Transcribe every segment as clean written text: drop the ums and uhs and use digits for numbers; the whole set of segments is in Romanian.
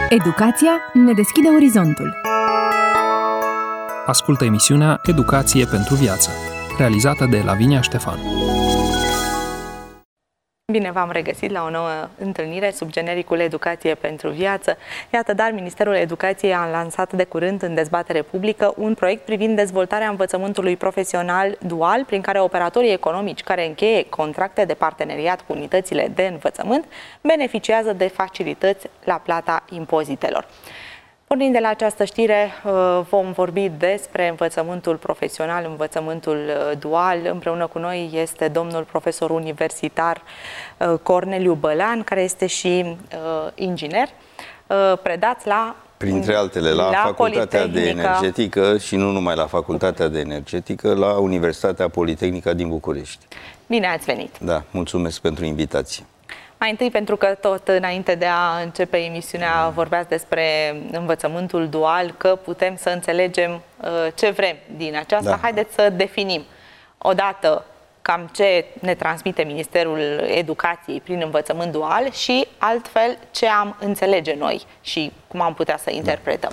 Educația ne deschide orizontul. Ascultă emisiunea Educație pentru viață, realizată de Lavinia Ștefan. Bine v-am regăsit la o nouă întâlnire sub genericul Educație pentru viață. Iată, dar Ministerul Educației a lansat de curând în dezbatere publică un proiect privind dezvoltarea învățământului profesional dual, prin care operatorii economici care încheie contracte de parteneriat cu unitățile de învățământ beneficiază de facilități la plata impozitelor. Pornind de la această știre, vom vorbi despre învățământul profesional, învățământul dual. Împreună cu noi este domnul profesor universitar Corneliu Bălan, care este și inginer. Predați la... Printre altele, la Facultatea de Energetică și nu numai la Facultatea de Energetică, la Universitatea Politehnică din București. Bine ați venit! Da, mulțumesc pentru invitație. Mai întâi, pentru că tot înainte de a începe emisiunea vorbeați despre învățământul dual, că putem să înțelegem ce vrem din aceasta. Da. Haideți să definim odată cam ce ne transmite Ministerul Educației prin învățământ dual și altfel ce am înțelege noi și cum am putea să interpretăm.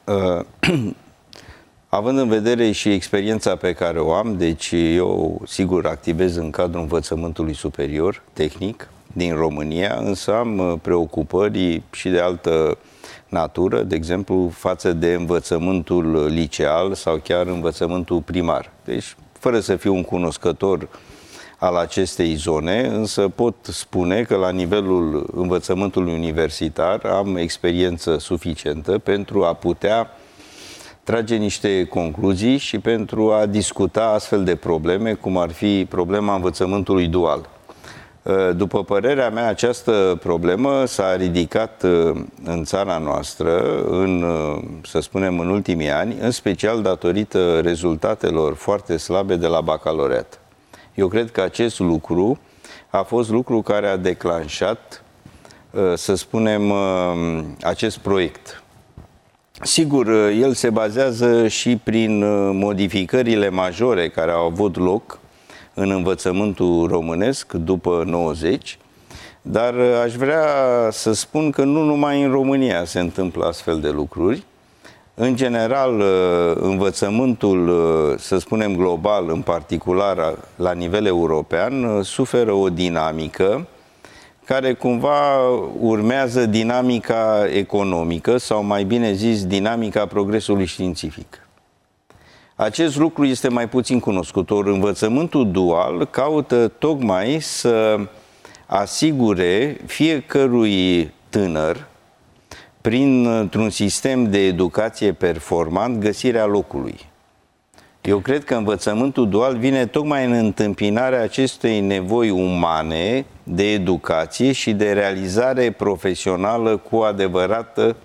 Având în vedere și experiența pe care o am, deci eu sigur activez în cadrul învățământului superior, tehnic, din România, însă am preocupări și de altă natură, de exemplu, față de învățământul liceal sau chiar învățământul primar. Deci, fără să fiu un cunoscător al acestei zone, însă pot spune că la nivelul învățământului universitar am experiență suficientă pentru a putea trage niște concluzii și pentru a discuta astfel de probleme, cum ar fi problema învățământului dual. După părerea mea, această problemă s-a ridicat în țara noastră, să spunem, în ultimii ani, în special datorită rezultatelor foarte slabe de la bacalaureat. Eu cred că acest lucru a fost lucru care a declanșat, să spunem, acest proiect. Sigur, el se bazează și prin modificările majore care au avut loc în învățământul românesc după 90, dar aș vrea să spun că nu numai în România se întâmplă astfel de lucruri. În general, învățământul, să spunem global, în particular la nivel european, suferă o dinamică care cumva urmează dinamica economică sau, mai bine zis, dinamica progresului științific. Acest lucru este mai puțin cunoscut. Ori învățământul dual caută tocmai să asigure fiecărui tânăr, printr-un sistem de educație performant, găsirea locului. Eu cred că învățământul dual vine tocmai în întâmpinarea acestei nevoi umane de educație și de realizare profesională cu adevărată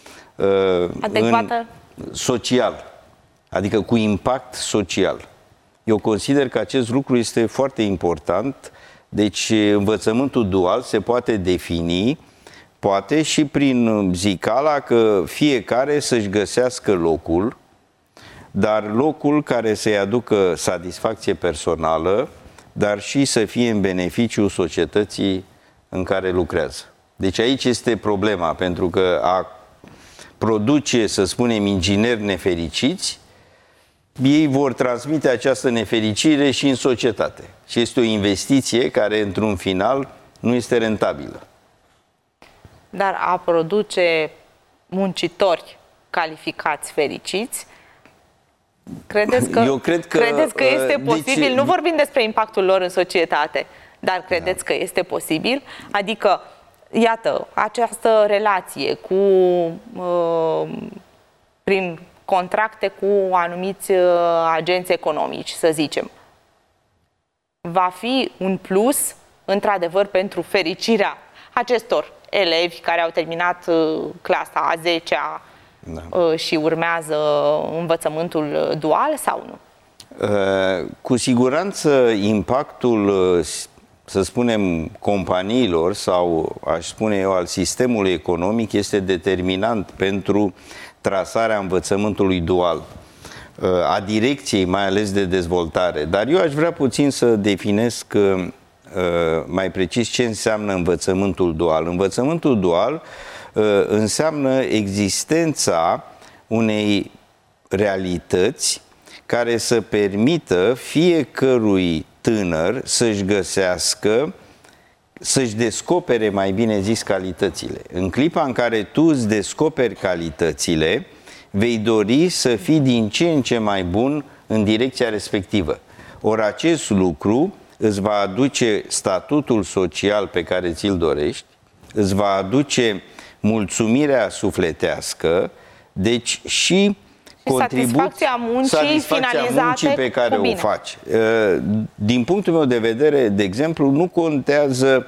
adecvată social. Adică cu impact social. Eu consider că acest lucru este foarte important. Deci învățământul dual se poate defini, poate și prin zicala că fiecare să-și găsească locul, dar locul care să-i aducă satisfacție personală, dar și să fie în beneficiul societății în care lucrează. Deci aici este problema, pentru că a produce, să spunem, ingineri nefericiți, ei vor transmite această nefericire și în societate. Și este o investiție care, într-un final, nu este rentabilă. Dar a produce muncitori calificați fericiți, credeți că este posibil? Nu vorbim despre impactul lor în societate, dar credeți că este posibil? Adică, iată, această relație prin contracte cu anumiți agenți economici, să zicem, va fi un plus, într-adevăr, pentru fericirea acestor elevi care au terminat clasa a 10-a și urmează învățământul dual sau nu? Cu siguranță impactul, să spunem, companiilor sau, aș spune eu, al sistemului economic este determinant pentru trasarea învățământului dual, a direcției, mai ales de dezvoltare. Dar eu aș vrea puțin să definesc mai precis ce înseamnă învățământul dual. Învățământul dual înseamnă existența unei realități care să permită fiecărui tânăr să-și găsească, să-și descopere, mai bine zis, calitățile. În clipa în care tu îți descoperi calitățile, vei dori să fii din ce în ce mai bun în direcția respectivă. Ori acest lucru îți va aduce statutul social pe care ți-l dorești, îți va aduce mulțumirea sufletească, deci și satisfacția muncii pe care o faci. Din punctul meu de vedere, de exemplu, nu contează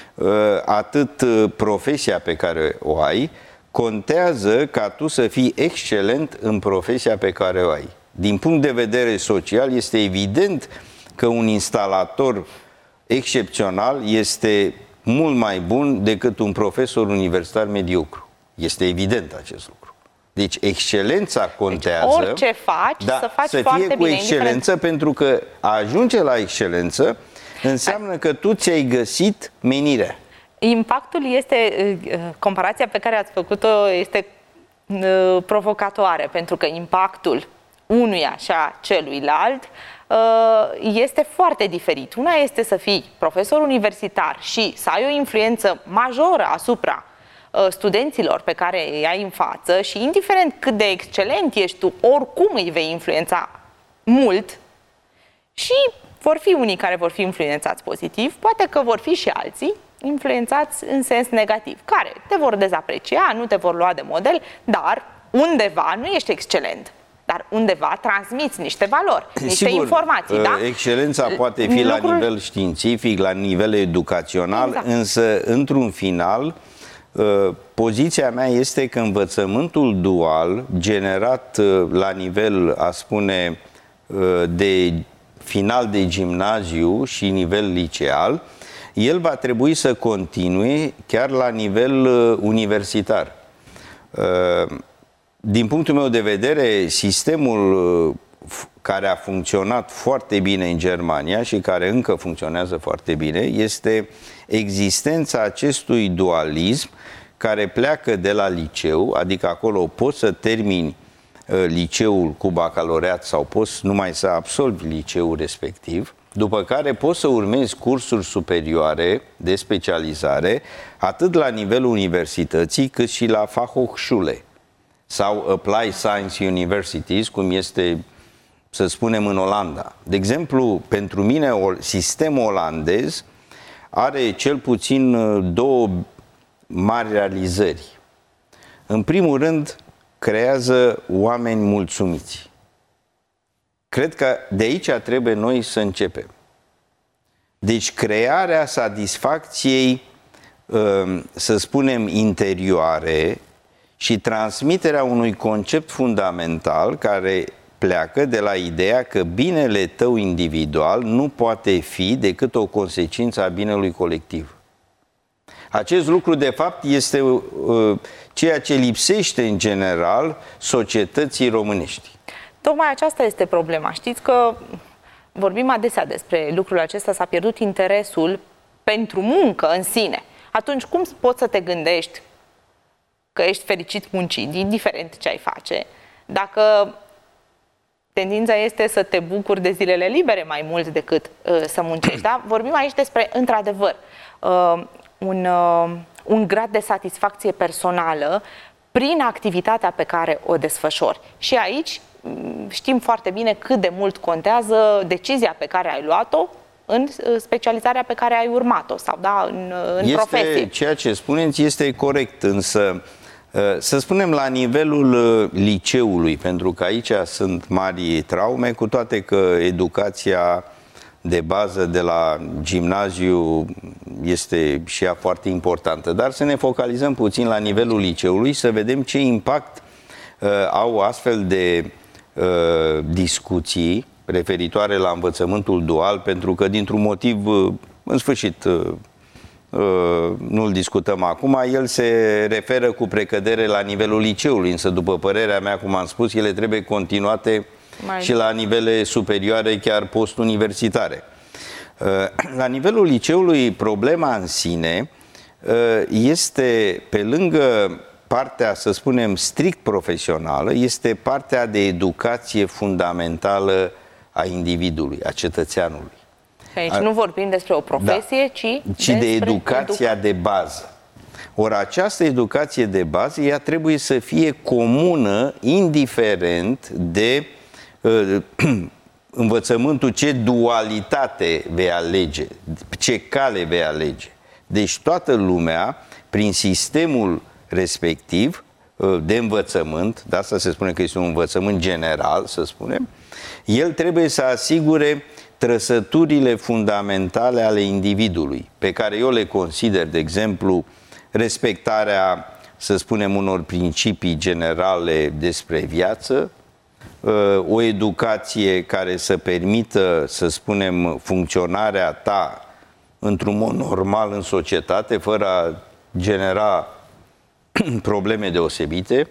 atât profesia pe care o ai, contează ca tu să fii excelent în profesia pe care o ai. Din punct de vedere social, este evident că un instalator excepțional este mult mai bun decât un profesor universitar mediocru. Este evident acest lucru. Deci excelența contează. Deci orice faci, să faci să foarte fie cu bine, excelență, pentru că a ajunge la excelență înseamnă că tu ți-ai găsit menirea. Impactul este, comparația pe care ați făcut-o este provocatoare, pentru că impactul unuia și a celuilalt este foarte diferit. Una este să fii profesor universitar și să ai o influență majoră asupra studenților pe care îi ai în față și indiferent cât de excelent ești tu, oricum îi vei influența mult și vor fi unii care vor fi influențați pozitiv, poate că vor fi și alții influențați în sens negativ, care te vor dezaprecia, nu te vor lua de model, dar undeva nu ești excelent. Dar undeva transmiți niște valori, niște informații. Da? Excelența poate fi la nivel științific, la nivel educațional, exact. Însă, într-un final, poziția mea este că învățământul dual, generat la nivel, a spune, de final de gimnaziu și nivel liceal, el va trebui să continue chiar la nivel universitar. Din punctul meu de vedere, sistemul care a funcționat foarte bine în Germania și care încă funcționează foarte bine este existența acestui dualism care pleacă de la liceu, adică acolo poți să termini liceul cu bacalaureat sau poți numai să absolvi liceul respectiv, după care poți să urmezi cursuri superioare de specializare, atât la nivelul universității, cât și la Fachhochschule sau Applied Science Universities, cum este, să spunem, în Olanda. De exemplu, pentru mine, sistemul olandez are cel puțin două mari realizări. În primul rând, creează oameni mulțumiți. Cred că de aici trebuie noi să începem. Deci crearea satisfacției, să spunem, interioare și transmiterea unui concept fundamental care pleacă de la ideea că binele tău individual nu poate fi decât o consecință a binelui colectiv. Acest lucru, de fapt, este ceea ce lipsește în general societății românești. Tocmai aceasta este problema. Știți că vorbim adesea despre lucrul acesta, s-a pierdut interesul pentru muncă în sine. Atunci cum poți să te gândești că ești fericit muncind, indiferent ce ai face, dacă tendința este să te bucuri de zilele libere mai mult decât să muncești. Da? Vorbim aici despre, într-adevăr, un grad de satisfacție personală prin activitatea pe care o desfășori. Și aici știm foarte bine cât de mult contează decizia pe care ai luat-o în specializarea pe care ai urmat-o sau în profesie. Ceea ce spuneți este corect, însă să spunem la nivelul liceului, pentru că aici sunt mari traume, cu toate că educația de bază de la gimnaziu este și ea foarte importantă. Dar să ne focalizăm puțin la nivelul liceului, să vedem ce impact au astfel de discuții referitoare la învățământul dual, pentru că dintr-un motiv, în sfârșit, nu-l discutăm acum, el se referă cu precădere la nivelul liceului, însă după părerea mea, cum am spus, ele trebuie continuate și la nivele superioare, chiar postuniversitare. La nivelul liceului, problema în sine este, pe lângă partea, să spunem, strict profesională, este partea de educație fundamentală a individului, a cetățeanului. Aici nu vorbim despre o profesie, ci de educația de bază. Ori această educație de bază, ea trebuie să fie comună, indiferent de învățământul, ce dualitate vei alege, ce cale vei alege. Deci toată lumea, prin sistemul respectiv de învățământ, de asta se spune că este un învățământ general, să spunem, el trebuie să asigure trăsăturile fundamentale ale individului, pe care eu le consider, de exemplu, respectarea, să spunem, unor principii generale despre viață, o educație care să permită, să spunem, funcționarea ta într-un mod normal în societate, fără a genera probleme deosebite.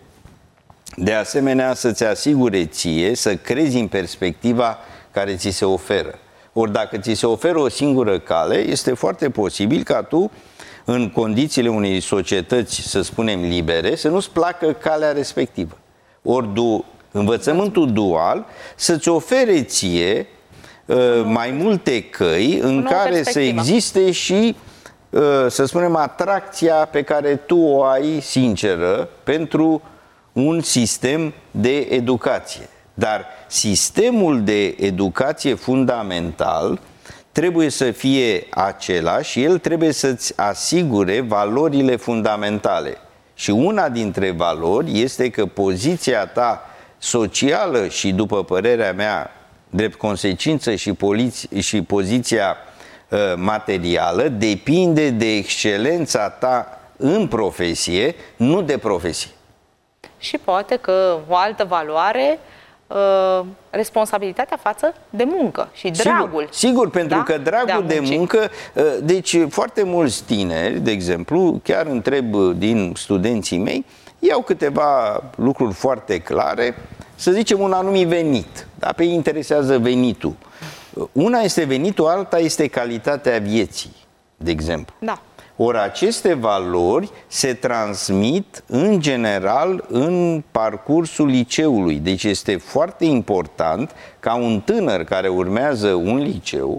De asemenea, să-ți asigure ție să crezi în perspectiva care ți se oferă. Ori dacă ți se oferă o singură cale, este foarte posibil ca tu, în condițiile unei societăți, să spunem, libere, să nu-ți placă calea respectivă. Ori învățământul dual să-ți ofere ție mai multe căi în care să existe și, să spunem, atracția pe care tu o ai sinceră pentru un sistem de educație. Dar sistemul de educație fundamental trebuie să fie același și el trebuie să-ți asigure valorile fundamentale. Și una dintre valori este că poziția ta socială și, după părerea mea, drept consecință și poziția materială depinde de excelența ta în profesie, nu de profesie. Și poate că o altă valoare, responsabilitatea față de muncă și dragul. Sigur, pentru că dragul de muncă, deci foarte mulți tineri, de exemplu, chiar întreb din studenții mei, iau câteva lucruri foarte clare, să zicem un anumit venit, dar pe ei interesează venitul. Una este venitul, alta este calitatea vieții, de exemplu. Da. Ori aceste valori se transmit în general în parcursul liceului. Deci este foarte important ca un tânăr care urmează un liceu,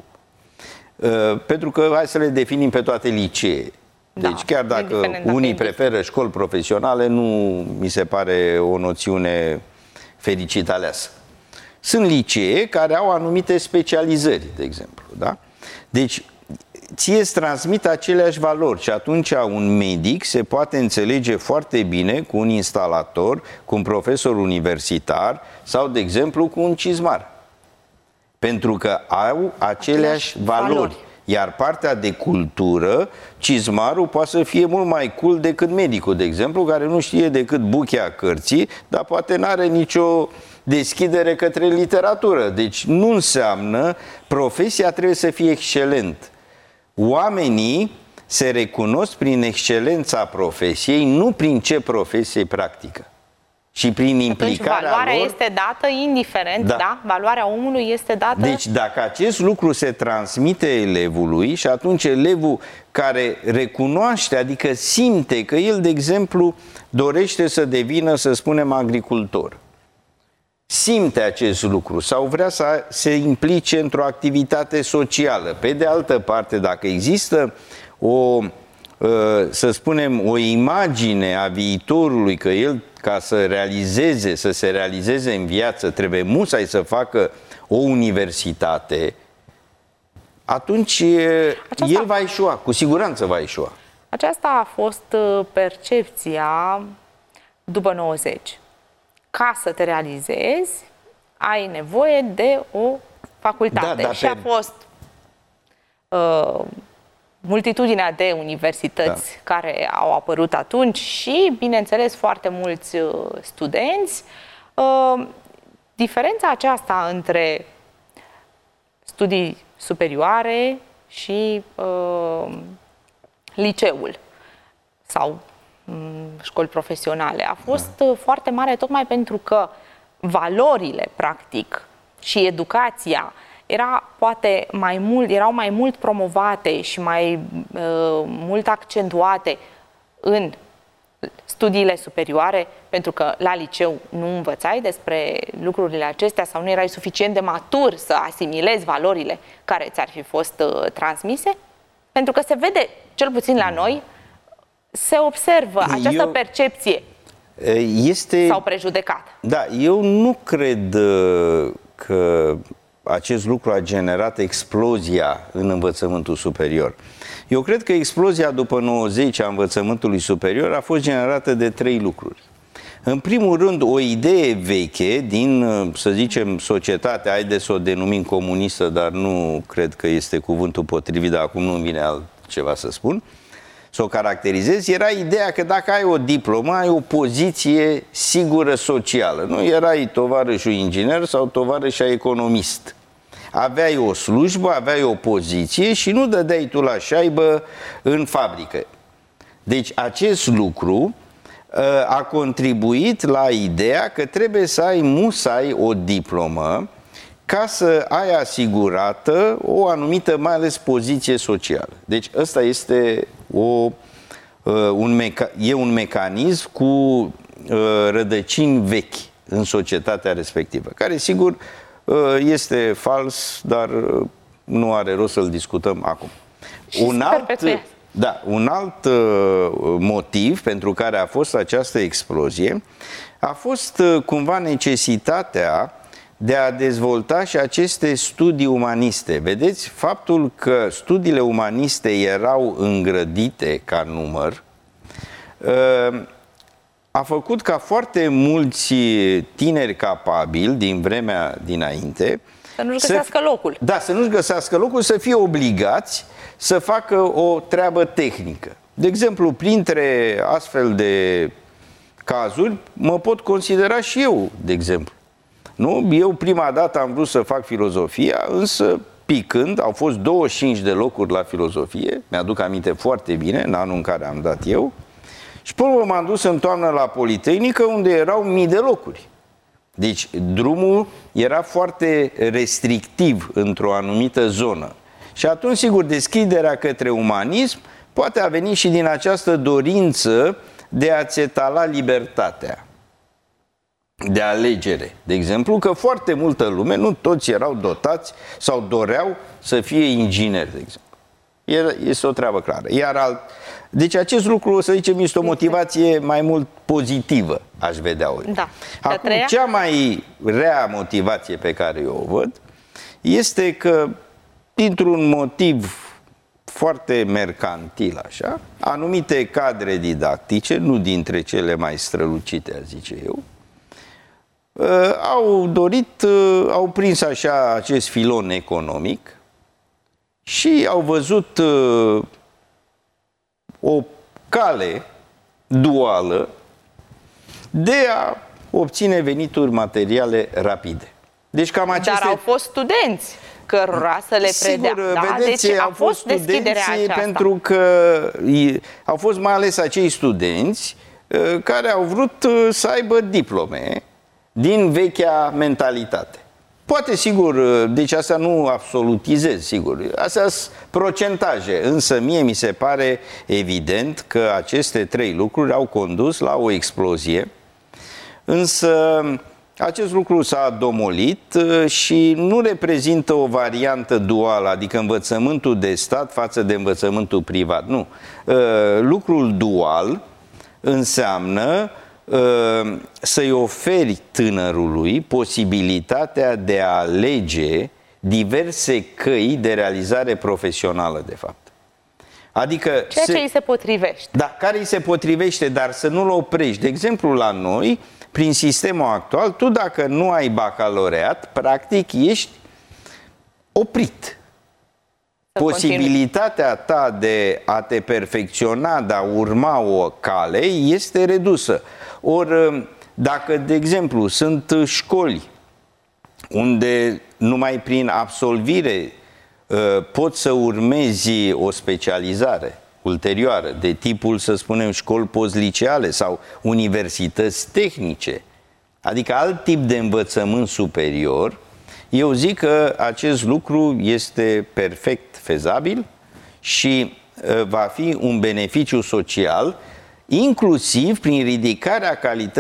pentru că hai să le definim pe toate licee. Deci chiar dacă unii preferă școli profesionale, nu mi se pare o noțiune fericit aleasă. Sunt licee care au anumite specializări, de exemplu. Da? Deci ție îți transmit aceleași valori și atunci un medic se poate înțelege foarte bine cu un instalator, cu un profesor universitar sau, de exemplu, cu un cizmar. Pentru că au aceleași valori. Iar partea de cultură, cizmarul poate să fie mult mai cool decât medicul, de exemplu, care nu știe decât buchea cărții, dar poate n-are nicio deschidere către literatură. Deci nu înseamnă, profesia trebuie să fie excelent. Oamenii se recunosc prin excelența profesiei, nu prin ce profesie practică. Și prin implicarea valoarea lor, este dată indiferent, da? Valoarea omului este dată. Deci dacă acest lucru se transmite elevului și atunci elevul care recunoaște, adică simte că el, de exemplu, dorește să devină, să spunem, agricultor, simte acest lucru sau vrea să se implice într-o activitate socială. Pe de altă parte, dacă există să spunem, o imagine a viitorului că el, ca să se realizeze în viață, trebuie musai să facă o universitate, atunci el va eșua, cu siguranță va eșua. Aceasta a fost percepția după 90. Ca să te realizezi, ai nevoie de o facultate. Și a fost multitudinea de universități care au apărut atunci și, bineînțeles, foarte mulți studenți. Diferența aceasta între studii superioare și liceul sau școli profesionale a fost foarte mare, tocmai pentru că valorile, practic, și educația era poate mai mult, erau mai mult promovate și mai mult accentuate în studiile superioare, pentru că la liceu nu învățai despre lucrurile acestea sau nu erai suficient de matur să asimilezi valorile care ți-ar fi fost transmise? Pentru că se vede, cel puțin la noi, se observă această percepție sau prejudecată. Da, eu nu cred că acest lucru a generat explozia în învățământul superior. Eu cred că explozia după 90 a învățământului superior a fost generată de 3 lucruri. În primul rând, o idee veche din, să zicem, societatea, haideți să o denumim comunistă, dar nu cred că este cuvântul potrivit, dar acum nu-mi vine altceva să spun, să o caracterizez, era ideea că dacă ai o diplomă, ai o poziție sigură socială. Nu erai tovarășul inginer sau tovarășa economist. Aveai o slujbă, aveai o poziție și nu dădeai tu la șaibă în fabrică. Deci acest lucru a contribuit la ideea că trebuie să ai musai o diplomă ca să ai asigurată o anumită, mai ales, poziție socială. Deci ăsta este un mecanism cu rădăcini vechi în societatea respectivă, care, sigur, este fals, dar nu are rost să-l discutăm acum. Un alt motiv pentru care a fost această explozie a fost cumva necesitatea de a dezvolta și aceste studii umaniste. Vedeți, faptul că studiile umaniste erau îngrădite ca număr a făcut ca foarte mulți tineri capabili din vremea dinainte să nu-și găsească locul. Da, să nu-și găsească locul, să fie obligați să facă o treabă tehnică. De exemplu, printre astfel de cazuri, mă pot considera și eu, de exemplu. Nu? Eu prima dată am vrut să fac filozofia, însă picând, au fost 25 de locuri la filozofie, mi-aduc aminte foarte bine, în anul în care am dat eu, și până m-am dus în toamnă la Politehnică, unde erau mii de locuri. Deci drumul era foarte restrictiv într-o anumită zonă. Și atunci, sigur, deschiderea către umanism poate a venit și din această dorință de a-ți etala libertatea de alegere. De exemplu, că foarte multă lume, nu toți erau dotați sau doreau să fie ingineri, de exemplu. Este o treabă clară. Deci acest lucru, să zicem, este o motivație mai mult pozitivă, aș vedea eu. Da. Acum, cea mai rea motivație pe care eu o văd este că, dintr-un motiv foarte mercantil, așa, anumite cadre didactice, nu dintre cele mai strălucite, zice eu, au prins așa acest filon economic și au văzut o cale duală de a obține venituri materiale rapide. Deci cam aceste... Dar au fost studenți cărora să le predea. Sigur, da? vedeți, deci au fost deschiderea aceasta. pentru că au fost mai ales acei studenți care au vrut să aibă diplome din vechea mentalitate. Poate, sigur, deci asta nu absolutizez, sigur, astea sunt procentaje, însă mie mi se pare evident că aceste 3 lucruri au condus la o explozie, însă acest lucru s-a domolit și nu reprezintă o variantă duală, adică învățământul de stat față de învățământul privat, nu. Lucrul dual înseamnă să-i oferi tânărului posibilitatea de a alege diverse căi de realizare profesională, de fapt. Adică ceea ce îi se potrivește. Da, care îi se potrivește, dar să nu-l oprești. De exemplu, la noi, prin sistemul actual, tu dacă nu ai bacalaureat, practic ești oprit. Posibilitatea ta de a te perfecționa, de a urma o cale, este redusă. Ori, dacă, de exemplu, sunt școli unde numai prin absolvire poți să urmezi o specializare ulterioară, de tipul, să spunem, școli postliceale sau universități tehnice, adică alt tip de învățământ superior, Eu zic că acest lucru este perfect fezabil și va fi un beneficiu social, inclusiv prin ridicarea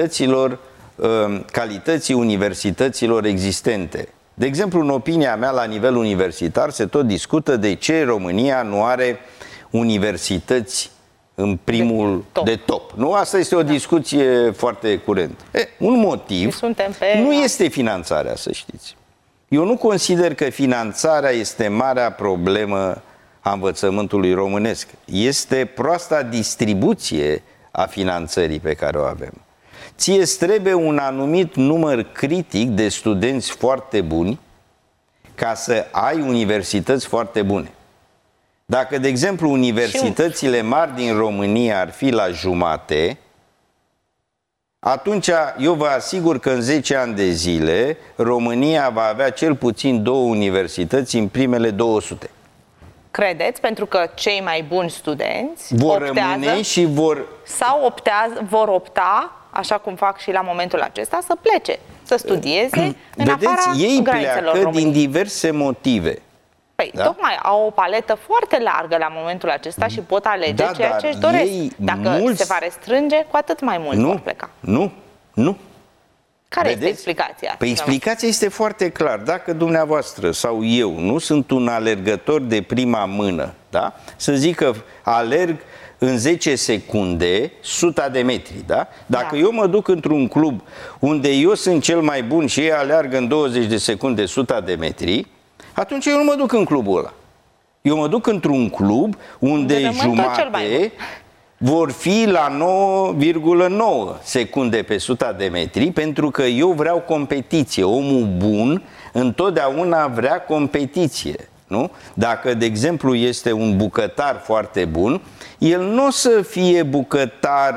calității universităților existente. De exemplu, în opinia mea, la nivel universitar, se tot discută de ce România nu are universități în primul de top. Nu? Asta este o discuție foarte curentă. Un motiv nu este finanțarea, să știți. Eu nu consider că finanțarea este marea problemă a învățământului românesc. Este proasta distribuție a finanțării pe care o avem. Ție îți trebuie un anumit număr critic de studenți foarte buni ca să ai universități foarte bune. Dacă, de exemplu, universitățile mari din România ar fi la jumate, atunci eu vă asigur că în 10 ani de zile România va avea cel puțin 2 universități în primele 200. Credeți? Pentru că cei mai buni studenți vor rămâne și vor opta, așa cum fac și la momentul acesta, să plece, să studieze în afara ei granițelor pleacă României. din diverse motive. Păi, tocmai au o paletă foarte largă la momentul acesta și pot alege ceea ce își doresc. Dacă se va restrânge, cu atât mai mult vor pleca. Nu. Care este explicația? Păi explicația este foarte clar. Dacă dumneavoastră sau eu nu sunt un alergător de prima mână, da? Să zic că alerg în 10 secunde 100 de metri, da? Dacă eu mă duc într-un club unde eu sunt cel mai bun și ei aleargă în 20 de secunde 100 de metri, atunci eu nu mă duc în clubul ăla. Eu mă duc într-un club unde jumate vor fi la 9,9 secunde pe 100 de metri, pentru că eu vreau competiție. Omul bun întotdeauna vrea competiție. Nu? Dacă, de exemplu, este un bucătar foarte bun, el nu o să fie bucătar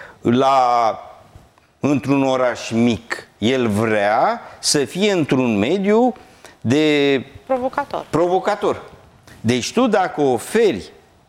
într-un oraș mic. El vrea să fie într-un mediu de provocator. Deci tu, dacă oferi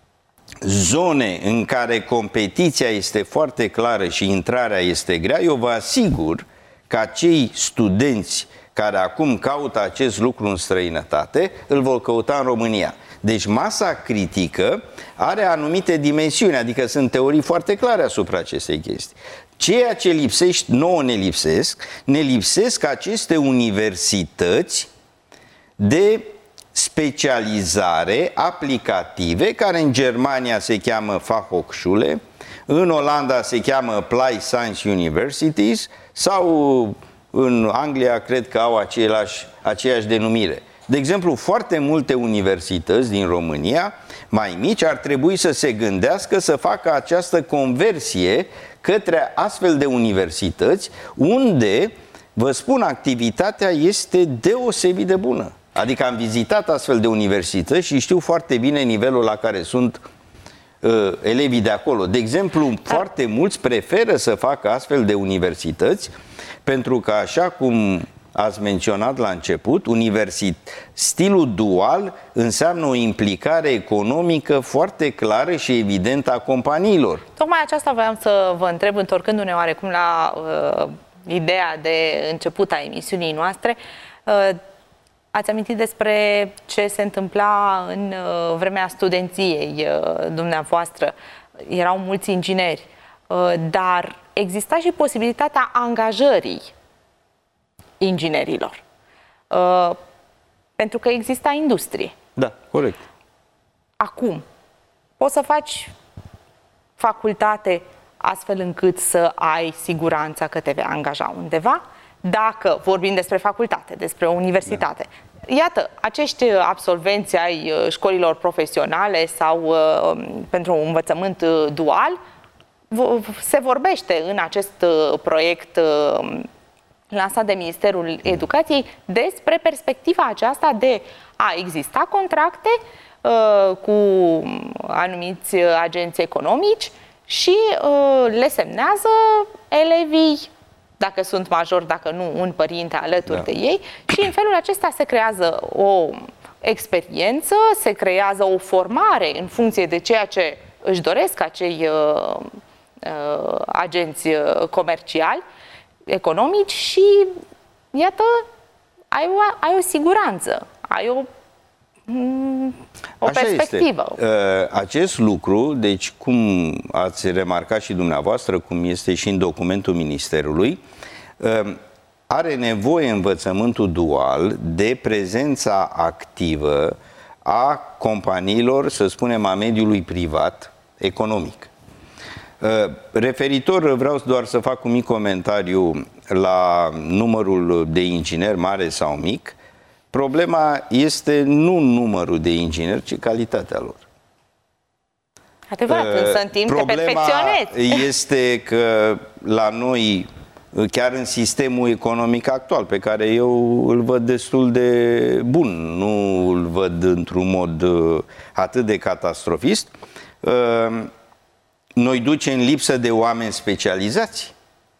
zone în care competiția este foarte clară și intrarea este grea, eu vă asigur că acei studenți care acum caută acest lucru în străinătate, îl vor căuta în România. Deci masa critică are anumite dimensiuni, adică sunt teorii foarte clare asupra acestei chestii. Ceea ce lipsește, nouă ne lipsesc aceste universități de specializare aplicative, care în Germania se cheamă Fachhochschule, în Olanda se cheamă Applied Science Universities sau în Anglia cred că au aceeași denumire. De exemplu, foarte multe universități din România, mai mici, ar trebui să se gândească să facă această conversie către astfel de universități unde, vă spun, activitatea este deosebit de bună. Adică am vizitat astfel de universități și știu foarte bine nivelul la care sunt elevii de acolo. De exemplu, foarte mulți preferă să facă astfel de universități pentru că, așa cum ați menționat la început, stilul dual înseamnă o implicare economică foarte clară și evidentă a companiilor. Tocmai aceasta voiam să vă întreb, întorcându-ne oarecum la ideea de început a emisiunii noastre. Ați amintit despre ce se întâmpla în vremea studenției dumneavoastră. Erau mulți ingineri, dar exista și posibilitatea angajării inginerilor. Pentru că exista industrie. Da, corect. Acum, poți să faci facultate astfel încât să ai siguranța că te vei angaja undeva? Dacă vorbim despre facultate, despre o universitate. Da. Iată, acești absolvenți ai școlilor profesionale sau pentru un învățământ dual, se vorbește în acest proiect lansat de Ministerul Educației despre perspectiva aceasta de a exista contracte cu anumiți agenți economici și le semnează elevii, dacă sunt majori, dacă nu, un părinte alături de ei, și în felul acesta se creează o experiență, se creează o formare în funcție de ceea ce își doresc acei agenți comerciali, economici și, iată, ai o siguranță, ai o perspectivă. Este. Acest lucru, deci cum ați remarcat și dumneavoastră, cum este și în documentul Ministerului, are nevoie învățământul dual de prezența activă a companiilor, să spunem, a mediului privat economic. Referitor, vreau doar să fac un mic comentariu la numărul de ingineri, mare sau mic. Problema este nu numărul de ingineri, ci calitatea lor. Adevărat, însă în timp te perfecționezi. Este că la noi, chiar în sistemul economic actual, pe care eu îl văd destul de bun, nu îl văd într-un mod atât de catastrofist, noi ducem lipsă de oameni specializați.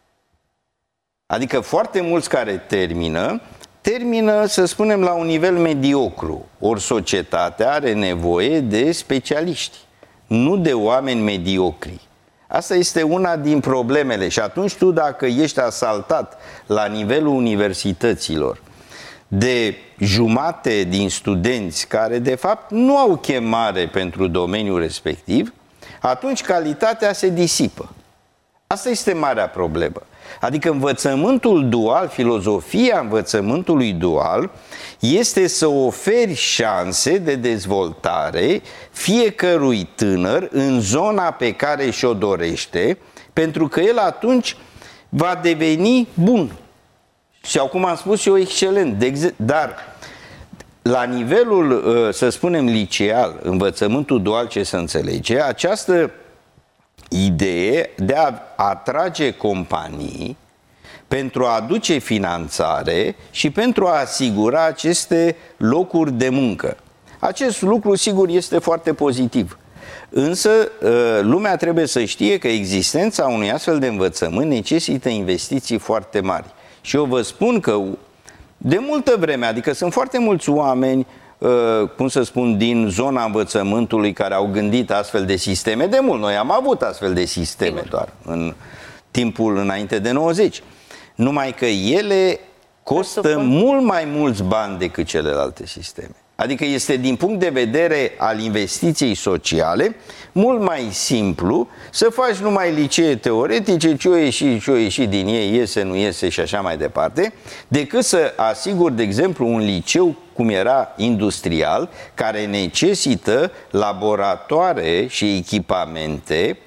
Adică foarte mulți care termină, să spunem, la un nivel mediocru. Ori societatea are nevoie de specialiști, nu de oameni mediocri. Asta este una din problemele și atunci tu, dacă ești asaltat la nivelul universităților de jumate din studenți care de fapt nu au chemare pentru domeniul respectiv, atunci calitatea se disipă. Asta este marea problemă. Adică învățământul dual, filozofia învățământului dual este să oferi șanse de dezvoltare fiecărui tânăr în zona pe care și-o dorește, pentru că el atunci va deveni bun. Și acum am spus eu excelent, dar la nivelul, să spunem, liceal, învățământul dual, ce să înțelege, această idee de a atrage companii pentru a aduce finanțare și pentru a asigura aceste locuri de muncă. Acest lucru, sigur, este foarte pozitiv. Însă, lumea trebuie să știe că existența unui astfel de învățământ necesită investiții foarte mari. Și eu vă spun că de multă vreme, adică sunt foarte mulți oameni, cum să spun, din zona învățământului care au gândit astfel de sisteme. De mult, noi am avut astfel de sisteme doar în timpul înainte de 90. Numai că ele costă mult mai mulți bani decât celelalte sisteme. Adică este, din punct de vedere al investiției sociale, mult mai simplu să faci numai licee teoretice, ce-o ieși din ei, iese, nu iese și așa mai departe, decât să asiguri, de exemplu, un liceu cum era industrial, care necesită laboratoare și echipamente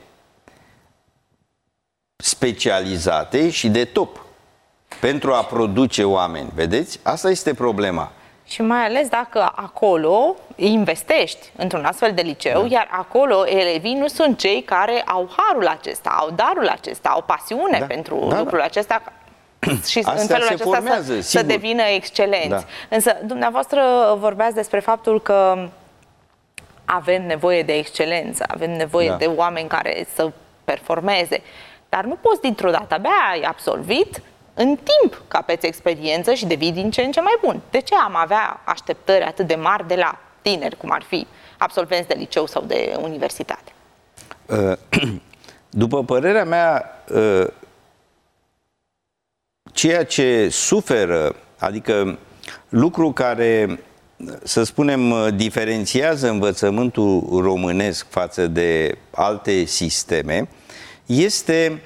specializate și de top pentru a produce oameni. Vedeți? Asta este problema. Și mai ales dacă acolo investești într-un astfel de liceu, iar acolo elevii nu sunt cei care au harul acesta, au darul acesta, au pasiune pentru lucrul acesta și în felul acesta să devină excelenți. Însă dumneavoastră vorbeați despre faptul că avem nevoie de excelență, avem nevoie de oameni care să performeze, dar nu poți dintr-o dată, abia ai absolvit, în timp capeți experiență și devii din ce în ce mai bun. De ce am avea așteptări atât de mari de la tineri, cum ar fi absolvenți de liceu sau de universitate? După părerea mea, ceea ce suferă, adică lucru care, să spunem, diferențiază învățământul românesc față de alte sisteme, este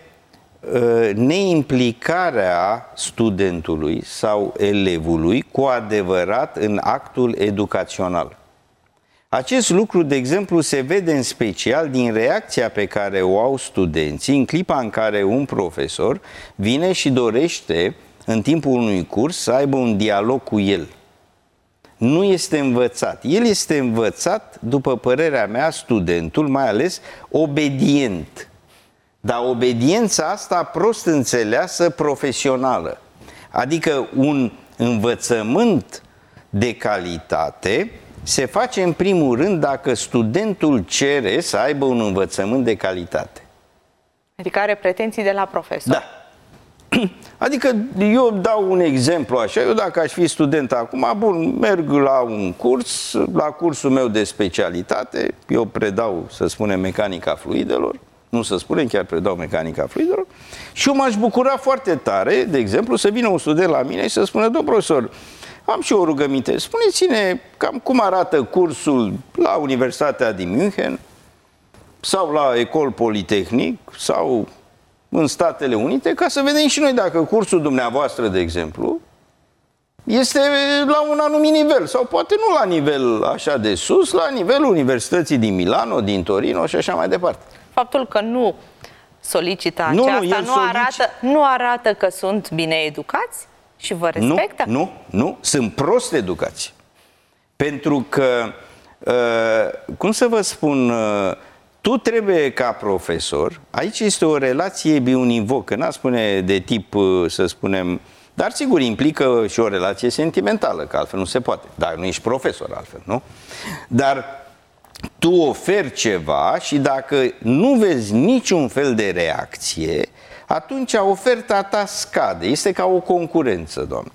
neimplicarea studentului sau elevului cu adevărat în actul educațional. Acest lucru, de exemplu, se vede în special din reacția pe care o au studenții în clipa în care un profesor vine și dorește, în timpul unui curs, să aibă un dialog cu el. Nu este învățat. El este învățat, după părerea mea, studentul, mai ales obedient. Dar obediența asta prost înțeleasă profesională. Adică un învățământ de calitate se face în primul rând dacă studentul cere să aibă un învățământ de calitate. Adică are pretenții de la profesor. Da. Adică eu dau un exemplu așa, eu dacă aș fi student acum, bun, merg la un curs, la cursul meu de specialitate, eu predau, să spunem, mecanica fluidelor, nu să spunem, chiar predau mecanica fluidelor, și eu m-aș bucura foarte tare, de exemplu, să vină un student la mine și să spună: domnul profesor, am și o rugăminte. Spuneți-ne cam cum arată cursul la Universitatea din München sau la Ecole Polytechnic sau în Statele Unite, ca să vedem și noi dacă cursul dumneavoastră, de exemplu, este la un anumit nivel sau poate nu la nivel așa de sus, la nivelul Universității din Milano, din Torino și așa mai departe. Faptul că nu solicită aceasta nu arată că sunt bine educați și vă respectă? Nu, sunt prost educați. Pentru că, cum să vă spun, tu trebuie ca profesor, aici este o relație biunivocă, n-a spune de tip, să spunem, dar sigur implică și o relație sentimentală, că altfel nu se poate, dar nu ești profesor altfel, nu? Dar tu oferi ceva și dacă nu vezi niciun fel de reacție, atunci oferta ta scade. Este ca o concurență, doamnă.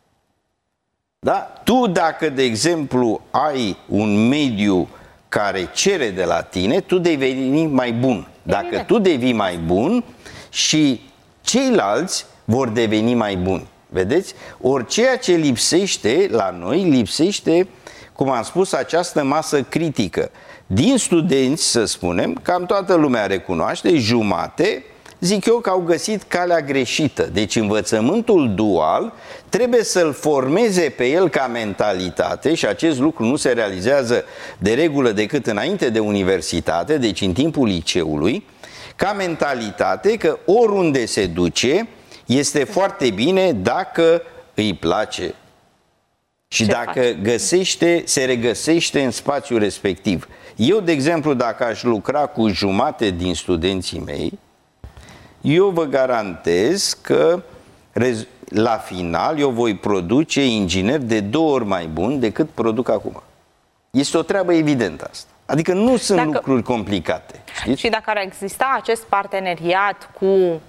Da? Tu dacă, de exemplu, ai un mediu care cere de la tine, tu deveni mai bun. Dacă tu devii mai bun și ceilalți vor deveni mai buni. Vedeți? Ori ceea ce lipsește la noi, lipsește, cum am spus, această masă critică. Din studenți, să spunem, cam toată lumea recunoaște, jumate, zic eu că au găsit calea greșită. Deci învățământul dual trebuie să-l formeze pe el ca mentalitate și acest lucru nu se realizează de regulă decât înainte de universitate, deci în timpul liceului, ca mentalitate că oriunde se duce este foarte bine dacă îi place și dacă se regăsește în spațiul respectiv. Eu, de exemplu, dacă aș lucra cu jumate din studenții mei, eu vă garantez că la final eu voi produce ingineri de 2 ori mai buni decât produc acum. Este o treabă evidentă asta. Adică nu sunt lucruri complicate. Știți? Și dacă ar exista acest parteneriat cu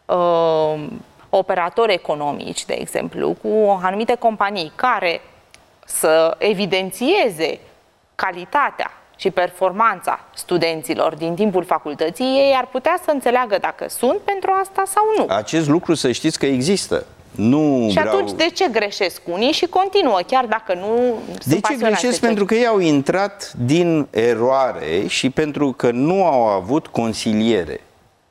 operatori economici, de exemplu, cu anumite companii care să evidențieze calitatea și performanța studenților din timpul facultății, ei ar putea să înțeleagă dacă sunt pentru asta sau nu. Acest lucru să știți că există. Și atunci de ce greșesc unii și continuă, chiar dacă nu sunt pasionați? De ce greșesc? Pentru că ei au intrat din eroare și pentru că nu au avut consiliere.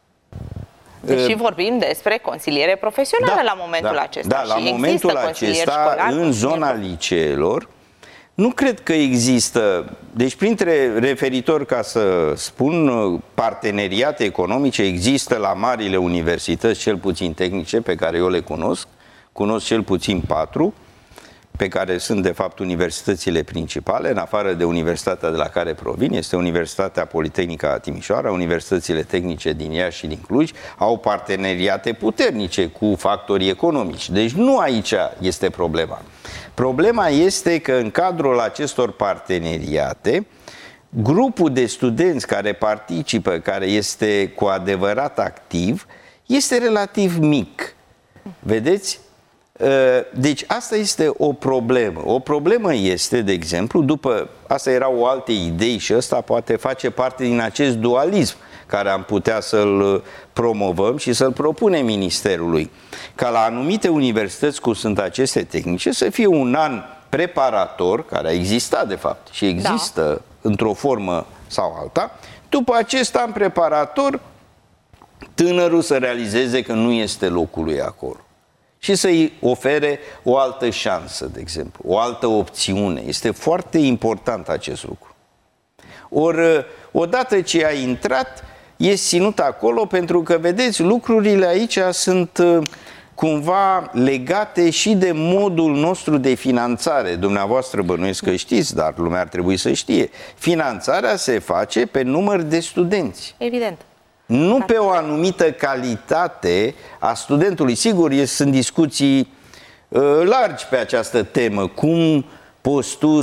Deși vorbim despre consiliere profesională la momentul acesta. Da, la momentul acesta, în zona liceelor, nu cred că există, deci printre referitor, ca să spun, parteneriate economice există la marile universități, cel puțin tehnice, pe care eu le cunosc cel puțin 4, pe care sunt de fapt universitățile principale, în afară de universitatea de la care provin, este Universitatea Politehnică a Timișoara, universitățile tehnice din Iași și din Cluj, au parteneriate puternice cu factorii economici. Deci nu aici este problema. Problema este că în cadrul acestor parteneriate, grupul de studenți care participă, care este cu adevărat activ, este relativ mic. Vedeți? Deci asta este o problemă. O problemă este, de exemplu, asta erau alte idei și ăsta poate face parte din acest dualism care am putea să-l promovăm și să-l propunem Ministerului. Ca la anumite universități cum sunt aceste tehnice să fie un an preparator, care a existat de fapt și există într-o formă sau alta, după acest an preparator tânărul să realizeze că nu este locul lui acolo și să-i ofere o altă șansă, de exemplu, o altă opțiune. Este foarte important acest lucru. Ori, odată ce a intrat, e ținut acolo pentru că, vedeți, lucrurile aici sunt cumva legate și de modul nostru de finanțare. Dumneavoastră bănuiesc că știți, dar lumea ar trebui să știe. Finanțarea se face pe număr de studenți. Evident. Nu pe o anumită calitate a studentului. Sigur, sunt discuții largi pe această temă. Cum poți tu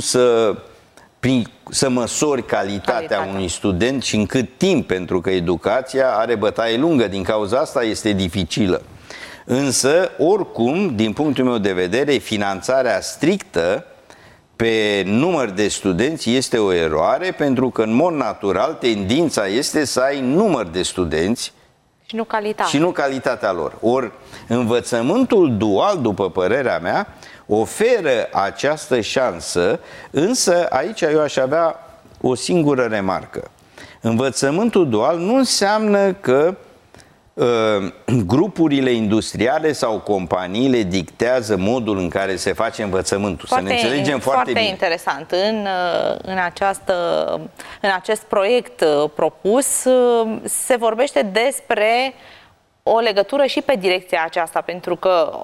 să măsori calitatea unui student și în cât timp, pentru că educația are bătaie lungă, din cauza asta este dificilă. Însă, oricum, din punctul meu de vedere, finanțarea strictă pe număr de studenți este o eroare, pentru că în mod natural tendința este să ai număr de studenți Și nu calitatea. Și nu calitatea lor. Ori învățământul dual, după părerea mea, oferă această șansă, însă aici eu aș avea o singură remarcă. Învățământul dual nu înseamnă că grupurile industriale sau companiile dictează modul în care se face învățământul. Să ne înțelegem foarte bine. Foarte interesant. În acest proiect propus se vorbește despre o legătură și pe direcția aceasta, pentru că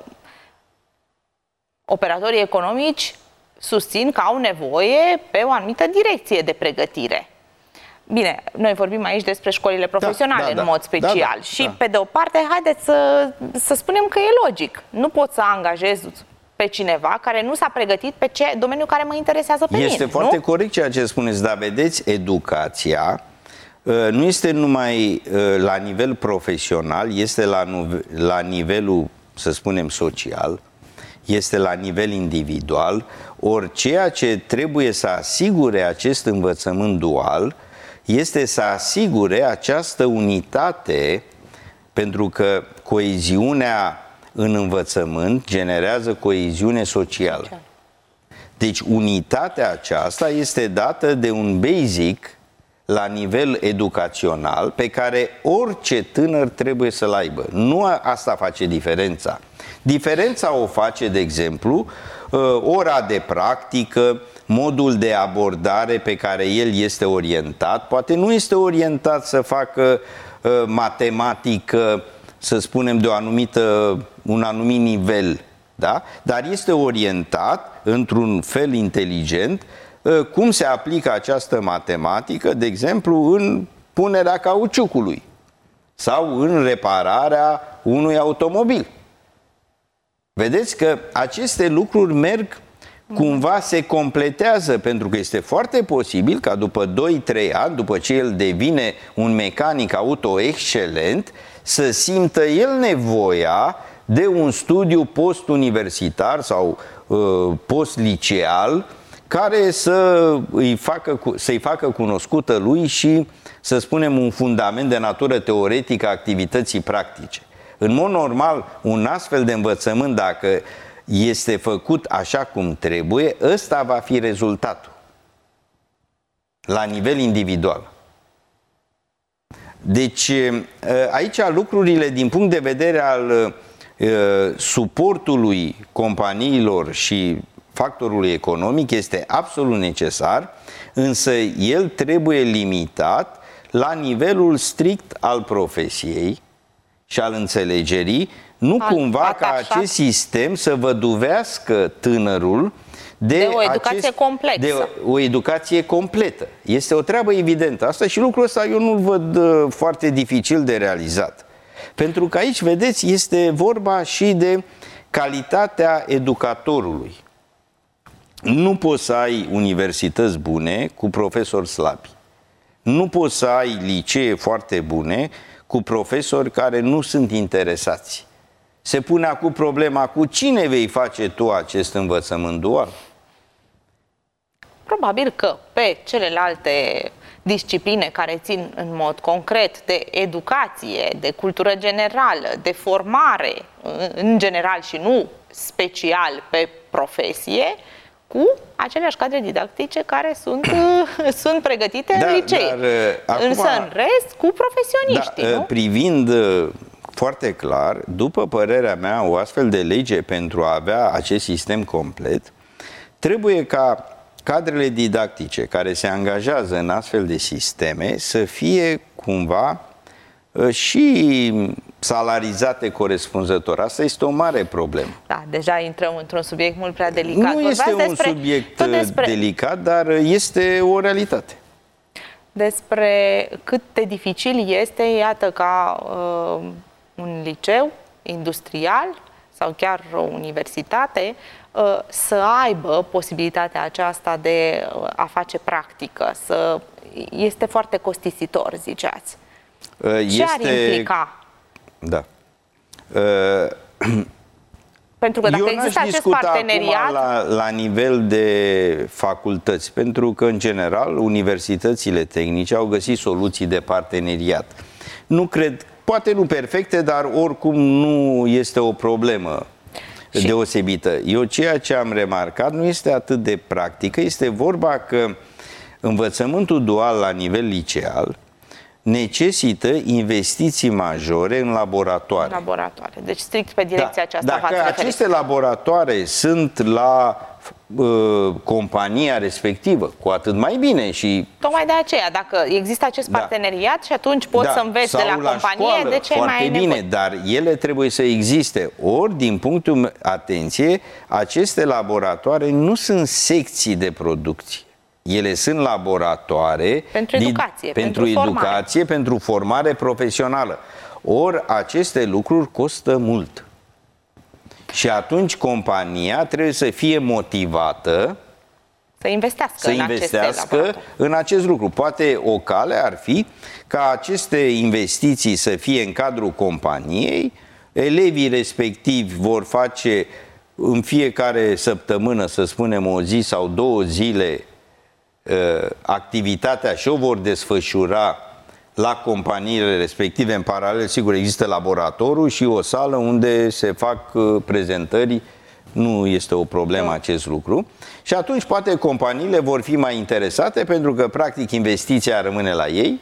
operatorii economici susțin că au nevoie pe o anumită direcție de pregătire. Bine, noi vorbim aici despre școlile profesionale în mod special și pe de o parte, haideți să spunem că e logic. Nu pot să angajez pe cineva care nu s-a pregătit pe domeniul care mă interesează pe mine. Este foarte corect ceea ce spuneți, dar vedeți, educația nu este numai la nivel profesional, este la nivelul, să spunem, social, este la nivel individual, ori ceea ce trebuie să asigure acest învățământ dual este să asigure această unitate, pentru că coeziunea în învățământ generează coeziune socială. Deci unitatea aceasta este dată de un basic la nivel educațional pe care orice tânăr trebuie să-l aibă. Nu asta face diferența. Diferența o face, de exemplu, ora de practică, modul de abordare pe care el este orientat. Poate nu este orientat să facă matematică, să spunem, de un anumit nivel, da? Dar este orientat într-un fel inteligent cum se aplică această matematică, de exemplu, în punerea cauciucului sau în repararea unui automobil. Vedeți că aceste lucruri merg, cumva se completează, pentru că este foarte posibil ca după 2-3 ani, după ce el devine un mecanic auto excelent, să simtă el nevoia de un studiu post-universitar sau post-liceal care să-i facă cunoscută lui și, să spunem, un fundament de natură teoretică a activității practice. În mod normal, un astfel de învățământ, dacă este făcut așa cum trebuie, ăsta va fi rezultatul la nivel individual. Deci, aici lucrurile, din punct de vedere al suportului companiilor și factorului economic, este absolut necesar, însă el trebuie limitat la nivelul strict al profesiei și al înțelegerii, nu cumva ca acest sistem să văduvească tânărul de o educație complexă. De o educație completă. Este o treabă evidentă asta și lucrul ăsta eu nu-l văd foarte dificil de realizat. Pentru că aici, vedeți, este vorba și de calitatea educatorului. Nu poți să ai universități bune cu profesori slabi. Nu poți să ai licee foarte bune cu profesori care nu sunt interesați. Se pune acum problema: cu cine vei face tu acest învățământ dual? Probabil că pe celelalte discipline care țin în mod concret de educație, de cultură generală, de formare în general și nu special pe profesie, cu aceleași cadre didactice care sunt pregătite în licee. Însă, în rest, cu profesioniștii, nu? Privind foarte clar, după părerea mea, o astfel de lege, pentru a avea acest sistem complet, trebuie ca cadrele didactice care se angajează în astfel de sisteme să fie cumva și salarizate corespunzător. Asta este o mare problemă. Da, deja intrăm într-un subiect mult prea delicat. Nu este un subiect delicat, dar este o realitate. Despre cât de dificil este, iată, ca un liceu industrial sau chiar o universitate să aibă posibilitatea aceasta de a face practică. Este foarte costisitor, ziceați. Ce ar implica? Da. Pentru că dacă există acest parteneriat... la nivel de facultăți, pentru că, în general, universitățile tehnice au găsit soluții de parteneriat. Nu cred poate nu perfecte, dar oricum nu este o problemă deosebită. Eu ceea ce am remarcat nu este atât de practică, este vorba că învățământul dual la nivel liceal necesită investiții majore în laboratoare. Laboratoare. Deci strict pe direcția aceasta. Dacă aceste laboratoare sunt la compania respectivă, cu atât mai bine. Și tocmai de aceea, dacă există acest parteneriat și atunci poți să înveți de la companie, școală, de ce foarte mai ai bine, nevoie? dar ele trebuie să existe. Ori, din punctul atenție, aceste laboratoare nu sunt secții de producție. Ele sunt laboratoare pentru educație, pentru formare profesională. Ori aceste lucruri costă mult. Și atunci compania trebuie să fie motivată să investească în acest lucru. Poate o cale ar fi ca aceste investiții să fie în cadrul companiei, elevii respectivi vor face în fiecare săptămână, să spunem o zi sau 2 zile, activitatea și o vor desfășura la companiile respective. În paralel, sigur, există laboratorul și o sală unde se fac prezentări. Nu este o problemă acest lucru. Și atunci poate companiile vor fi mai interesate pentru că practic investiția rămâne la ei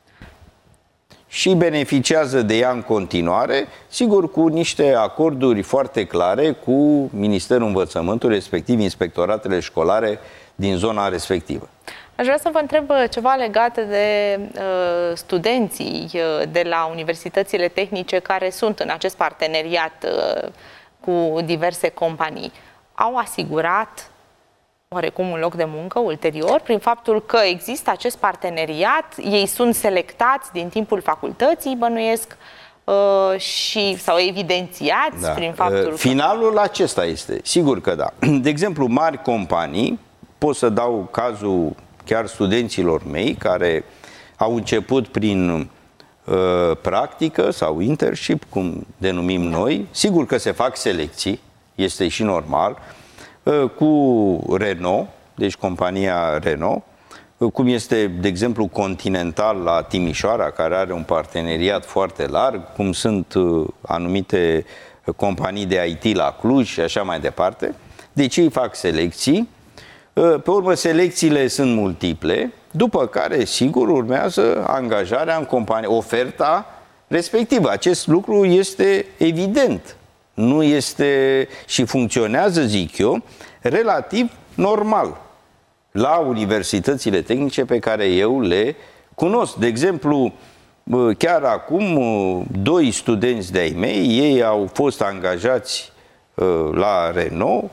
și beneficiază de ea în continuare, sigur cu niște acorduri foarte clare cu Ministerul Învățământului, respectiv inspectoratele școlare din zona respectivă. Aș vrea să vă întreb ceva legat de studenții de la universitățile tehnice care sunt în acest parteneriat cu diverse companii. Au asigurat oarecum un loc de muncă ulterior prin faptul că există acest parteneriat, ei sunt selectați din timpul facultății, bănuiesc, sau evidențiați prin faptul că... Finalul acesta este, sigur că da. De exemplu, mari companii, pot să dau cazul chiar studenților mei care au început prin practică sau internship, cum denumim noi. Sigur că se fac selecții, este și normal, cu Renault, deci compania Renault, cum este, de exemplu, Continental la Timișoara, care are un parteneriat foarte larg, cum sunt anumite companii de IT la Cluj și așa mai departe. Deci ei fac selecții. Pe urmă, selecțiile sunt multiple, după care, sigur, urmează angajarea în companie, oferta respectivă. Acest lucru este evident. Nu este și funcționează, zic eu, relativ normal la universitățile tehnice pe care eu le cunosc. De exemplu, chiar acum, 2 studenți de-ai mei, ei au fost angajați la Renault,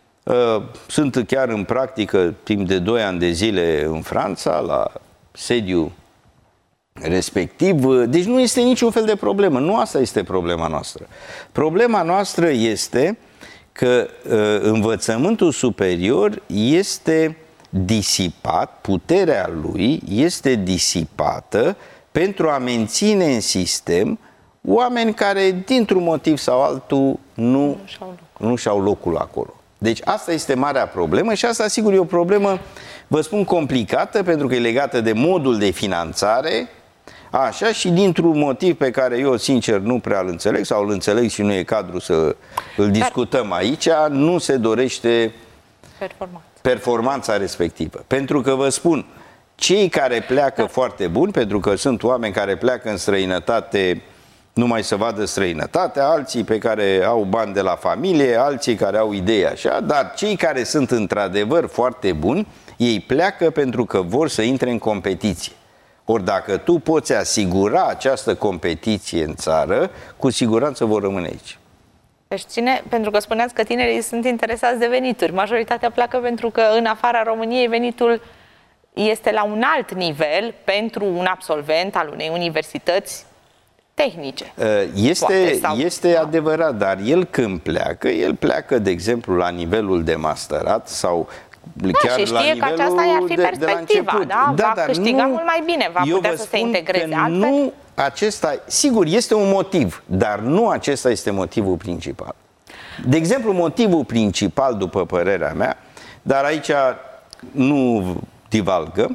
sunt chiar în practică timp de 2 ani de zile în Franța, la sediu respectiv. Deci nu este niciun fel de problemă. Nu asta este problema noastră. Problema noastră este că învățământul superior este disipat, puterea lui este disipată pentru a menține în sistem oameni care, dintr-un motiv sau altul, nu și-au locul acolo. Deci asta este marea problemă și asta, sigur, e o problemă, vă spun, complicată, pentru că e legată de modul de finanțare, așa, și dintr-un motiv pe care eu, sincer, nu prea îl înțeleg, sau îl înțeleg și nu e cadru să îl discutăm aici, nu se dorește performanța respectivă. Pentru că, vă spun, cei care pleacă foarte buni, pentru că sunt oameni care pleacă în străinătate numai să vadă străinătatea, alții pe care au bani de la familie, alții care au idei așa, dar cei care sunt într-adevăr foarte buni, ei pleacă pentru că vor să intre în competiție. Ori dacă tu poți asigura această competiție în țară, cu siguranță vor rămâne aici. Deci pentru că spuneați că tinerii sunt interesați de venituri. Majoritatea pleacă pentru că în afara României venitul este la un alt nivel pentru un absolvent al unei universități tehnice. Este adevărat, dar el când pleacă, el pleacă, de exemplu, la nivelul de masterat sau chiar și știe la nivelul că aceasta i-ar fi perspectiva, va câștiga mult mai bine, va putea să se integreze altfel. Nu acesta, sigur, este un motiv, dar nu acesta este motivul principal. De exemplu, motivul principal, după părerea mea, dar aici nu divalgăm,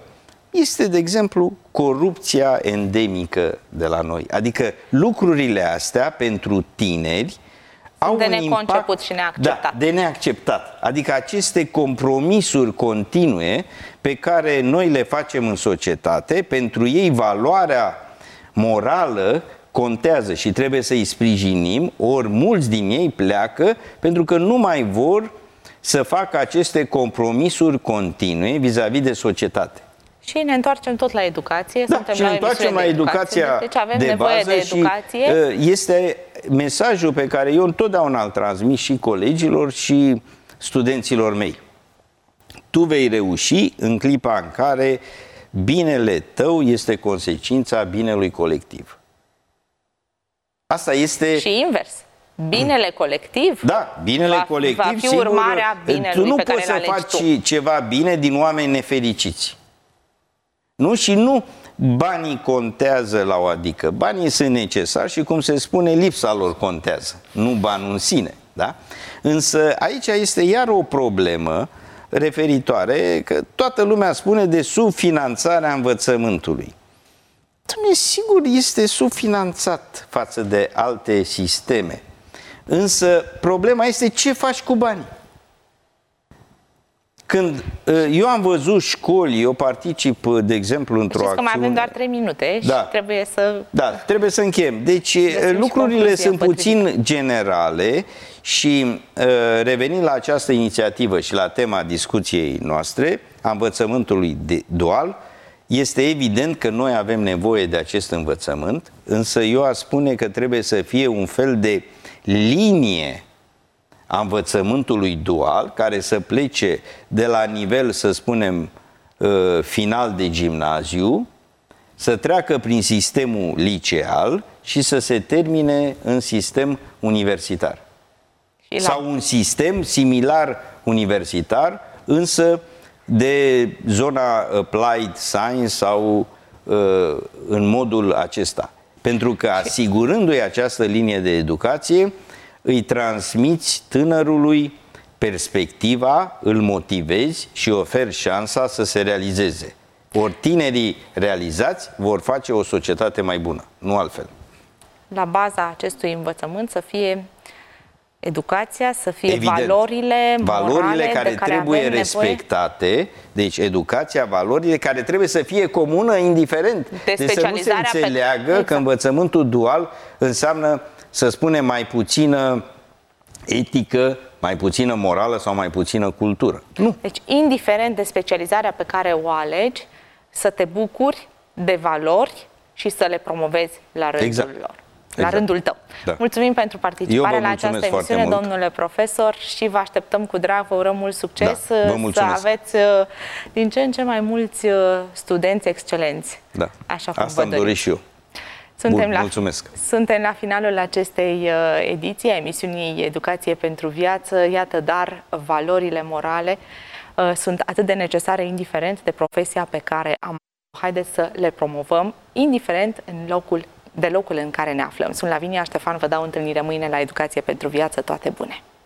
este, de exemplu, corupția endemică de la noi. Adică lucrurile astea pentru tineri au de un neconceput impact, și neacceptat. Da, de neacceptat. Adică aceste compromisuri continue pe care noi le facem în societate, pentru ei valoarea morală contează și trebuie să îi sprijinim, ori mulți din ei pleacă pentru că nu mai vor să facă aceste compromisuri continue vis-a-vis de societate. Și ne întoarcem tot la educație. Da, Suntem și ne întoarcem la educația deci avem de nevoie bază de educație. Și este mesajul pe care eu întotdeauna îl transmit și colegilor și studenților mei. Tu vei reuși în clipa în care binele tău este consecința binelui colectiv. Asta este... Și invers. Binele colectiv, da, binele colectiv, va fi urmarea binelui tu nu pe care poți să faci tu. ceva bine din oameni nefericiți. Nu? Și nu banii contează la o adică. Banii sunt necesari și, cum se spune, lipsa lor contează, nu banul în sine. Da? Însă aici este iar o problemă referitoare că toată lumea spune de subfinanțarea învățământului. Sigur, este subfinanțat față de alte sisteme. Însă problema este ce faci cu banii. Când eu am văzut școli, eu particip, de exemplu, într-o acțiune... Știți că mai avem doar 3 minute și trebuie să... Da, trebuie să încheiem. Deci lucrurile sunt puțin generale și revenind la această inițiativă și la tema discuției noastre, a învățământului dual, este evident că noi avem nevoie de acest învățământ, însă eu aș spune că trebuie să fie un fel de linie a învățământului dual, care să plece de la nivel, să spunem, final de gimnaziu, să treacă prin sistemul liceal și să se termine în sistem universitar. Sau un sistem similar universitar, însă de zona applied science sau în modul acesta. Pentru că asigurându-i această linie de educație, îi transmiți tânărului perspectiva, îl motivezi și oferi șansa să se realizeze. Ori tinerii realizați vor face o societate mai bună, nu altfel. La baza acestui învățământ să fie educația, să fie evident, valorile morale care trebuie respectate, deci educația, valorile care trebuie să fie comună indiferent. Deci să nu se înțeleagă că învățământul dual înseamnă, să spunem, mai puțină etică, mai puțină morală sau mai puțină cultură. Nu. Deci, indiferent de specializarea pe care o alegi, să te bucuri de valori și să le promovezi la rândul lor. La rândul tău. Da. Mulțumim pentru participarea la această emisiune, domnule profesor, și vă așteptăm cu drag, vă urăm mult succes, să aveți din ce în ce mai mulți studenți excelenți. Da. Așa cum asta îmi doresc și eu. Mulțumesc. Suntem la finalul acestei ediții a emisiunii Educație pentru Viață. Iată, dar valorile morale sunt atât de necesare, indiferent de profesia pe care am. Haideți să le promovăm, indiferent de locul în care ne aflăm. Sunt Lavinia Ștefan, vă dau întâlnire mâine la Educație pentru Viață. Toate bune!